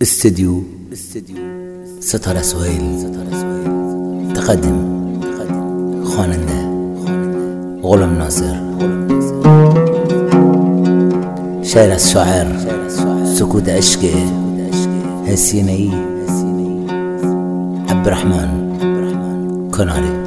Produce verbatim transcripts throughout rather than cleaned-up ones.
استديو ستاره سهيل تقدم خواننده غلام ناصر. شعر از شاعر سکوت عشق حسینه‌ای عبدالرحمن کناری.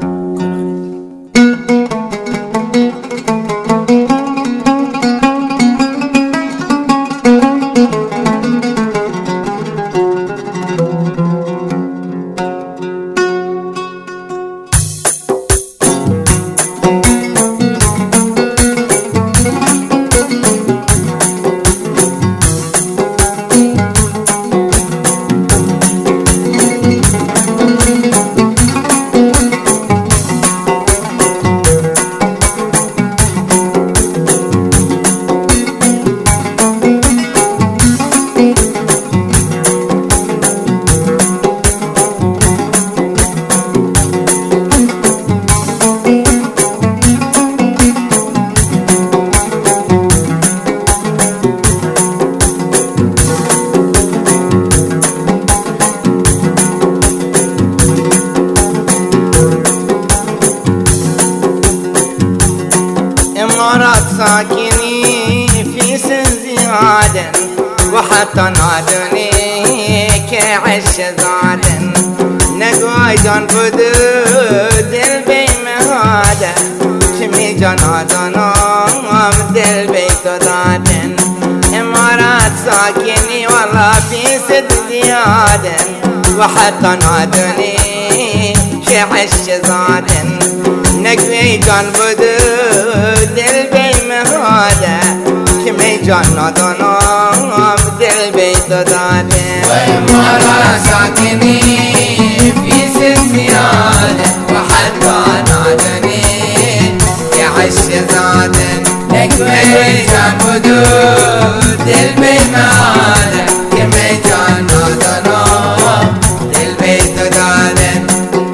ساكني في سنزيادن وحتى نادني كعش زادن نقايدن بدو دل بي مهادا شمي جنادنا دل بيت دادن امارات ساكني والله في سنزيادن وحتى نادني كعش زادن نقوي جان بدو دل بي مهادا كمي جان نادانا دل بيت دادن وإمارة ساكني في سنزيادن وحتى نادني يعش زادن نقوي جان بدو دل بي مهادا كمي جان نادانا دل بيت دادن.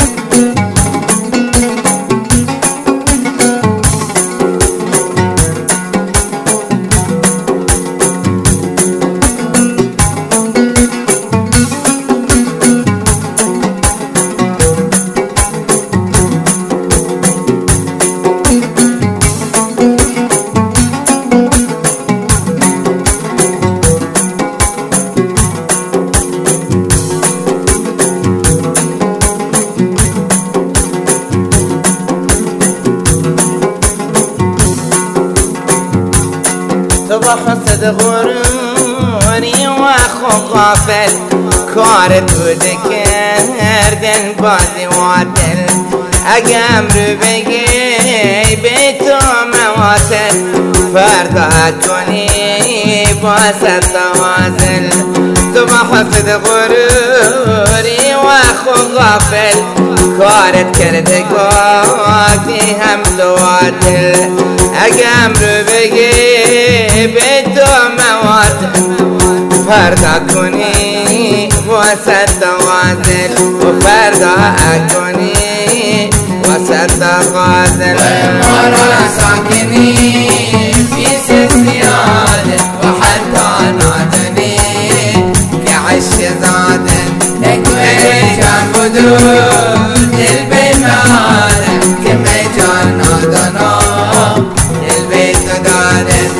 حسد غروري واخو غافل كارت ودكردن بازي واتل اقام ربقي بيتو مواتل فردا كوني باسد توازل تبا حسد غروري واخو غافل كارت كردك واقتي هم دواتل اقام ربقي بيتو مواتل فردا كوني وسط توازل وفردا اكوني وسط غازل. وإمارة ساكني في سنزيادن وحتى نادني كعش زادن نقوي جان بدو دل بي مهادا كمي جان نادنا دل بيت دادن.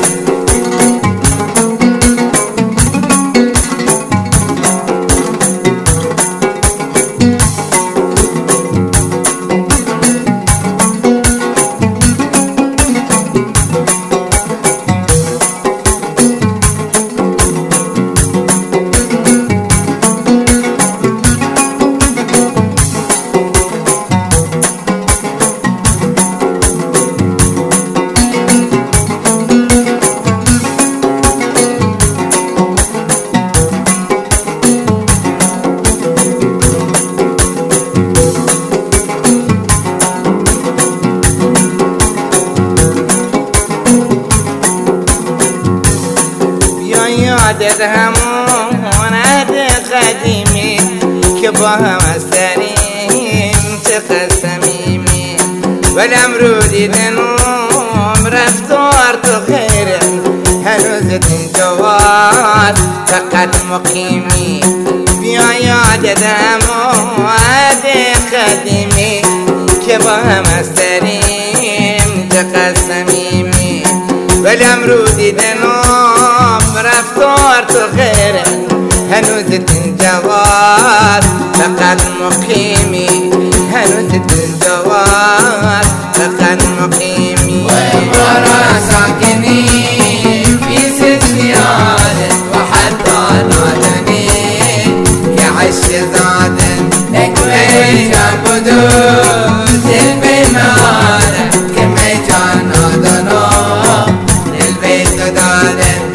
همون عهد قدیمی که با هم از داریم چقدر صمیمی ولم رو دیدنم رفتار تو خیره هنوز اینجاست فقط مقیمی بیا یاد دماد قدیمی که با هم استریم چقدر صمیمی ولی امرو دیدنم رفتار تو غیره هنوز اینجاست فقط مقیمی هنوز اینجاست فقط مقیمی ما را ساکنی في سيادة وحتى نادني كعش زادن نكوي جابدو للبيمانة كمي جان نادنو للبيت دادن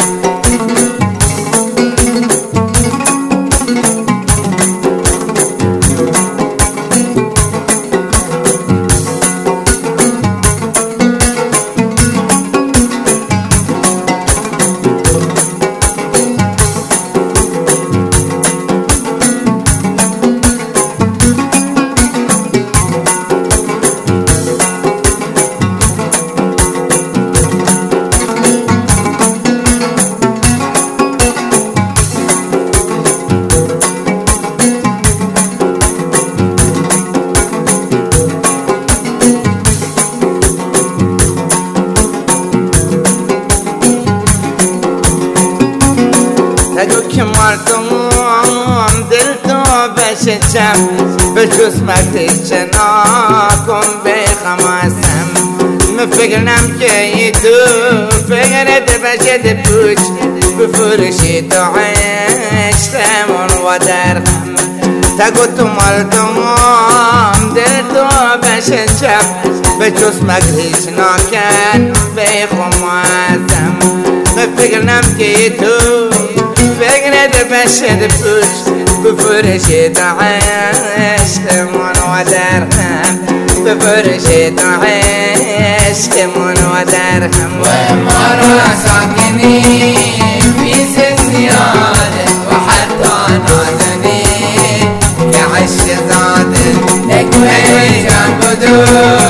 تگو که مردم دل تو بشچم به جز وقتی چنا کن بخماسم مفکرم که ای تو فکرت بشد پوچ بفروشی تو عشقمون و درخم تگو تو مردم دل تو بشچم به جز وقتی چنا کن بخماسم مفکرم که ای تو فكرة بشد بوش بفرشة عشق من ودرهم بفرشة عشق من ودرهم ومرة ساكني في سيادة وحتى نادني كعش زادن نكوي جابدو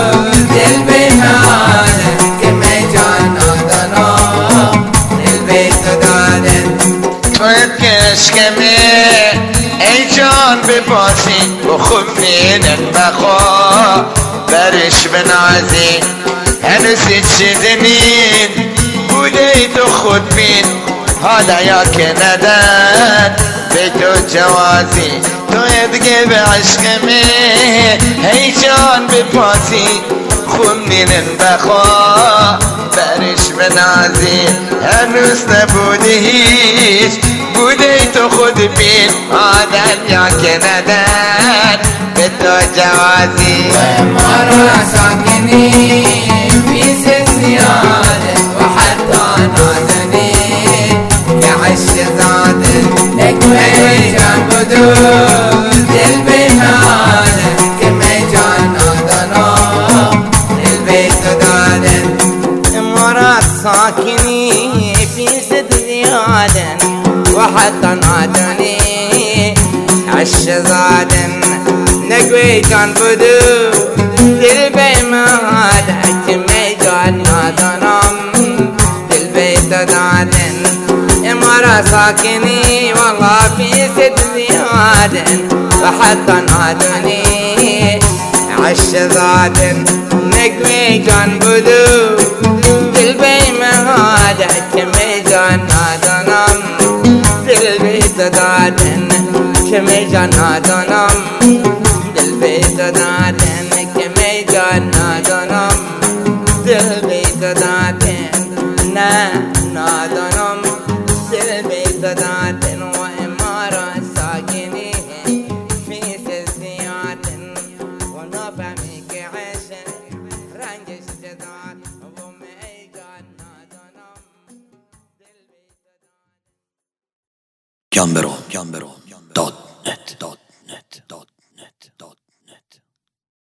للبيمانة كمي جان نادنو للبيت دادن باید که عشقمه ای جان بپاسی و خوب میدن بخوا برش بنازی هنوز چیزی نین بوده ای تو خود بین حالا یا که ندن به تو جوازی تو دیگه به عشقمه ای جان بپاسی خوب میدن بخوا برش بنازی هنوز نبودی هیچ بوده تو خود بین آدن یا که ندن به تو جوازی ما را ساکنی في سيادة وحتى نادني كعش زادن نكوي جابدو للبيمانة كمي جان نادنو للبيت دادن مرات ساكني في سد زيادن وحتى نادني عش زادن نقوي كان بدو للبيمانة كمي جان نادنم للبيت دادن مرة ساكني والله في سد زيادن وحتى نادني عش زادن نقوي كان بدو للبيمانة كمي جان نادنم للبيت دادن كمي جان نادنم للبيت دادن كمي جان نادنم للبيت دادن نا نادنم للبيت دادن وإمارة ساكني في سيادن ونفهمي كعشن رنجش جداد ومي جان نادنم Gambero, Gambero, dot net, dot